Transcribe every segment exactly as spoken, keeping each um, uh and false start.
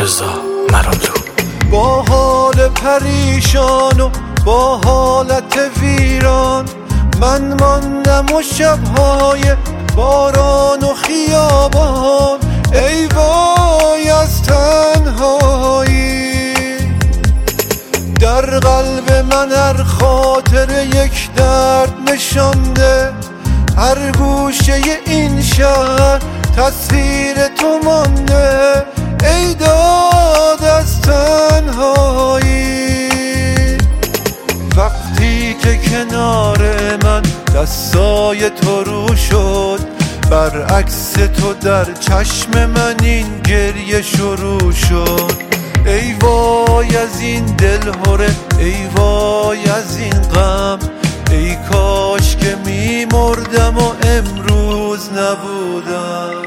رضا مرادو. با حال پریشان و با حالت ویران من ماندم و شبهای باران و خیابان، ای وای از تنهایی. در قلب من هر خاطر یک درد نشانده، هر گوشه این شهر تصویر تو مانده، ای داد از تنهایی. وقتی که کنار من دستای تو رو شد، برعکس تو در چشم من این گریه شروع شد. ای وای از این دل هره، ای وای از این غم، ای کاش که می مردم و امروز نبودم.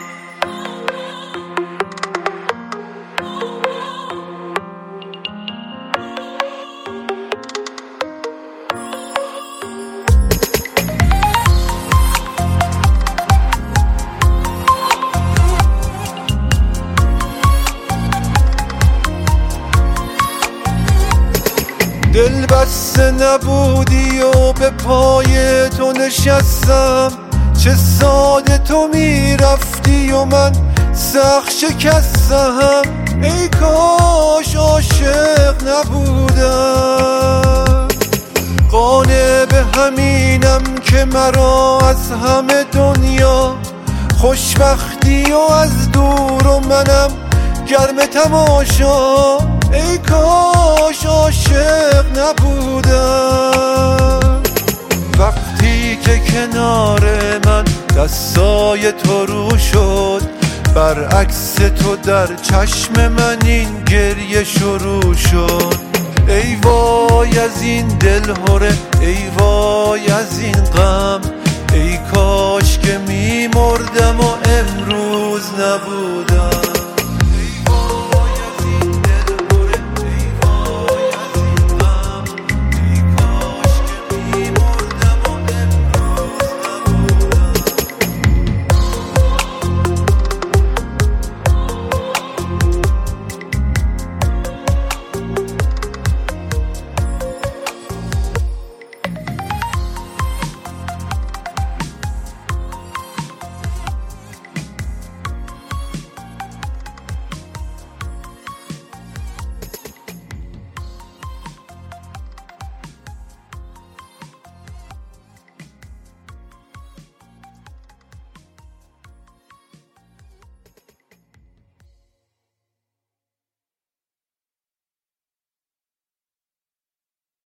دل بسته نبودی و به پای تو نشستم، چه ساده تو میرفتی و من سخت شکستم. ای کاش عاشق نبودم، قانع به همینم که مرا از همه دنیا خوشبختی و از دور و منم گرم تماشا. ای کاش عاشق نبودم. وقتی که کنار من دستای تو رو شد، برعکس تو در چشم من این گریه شروع شد. ای وای از این دل هره، ای وای از این غم، ای کاش که می مردم و امروز نبودم.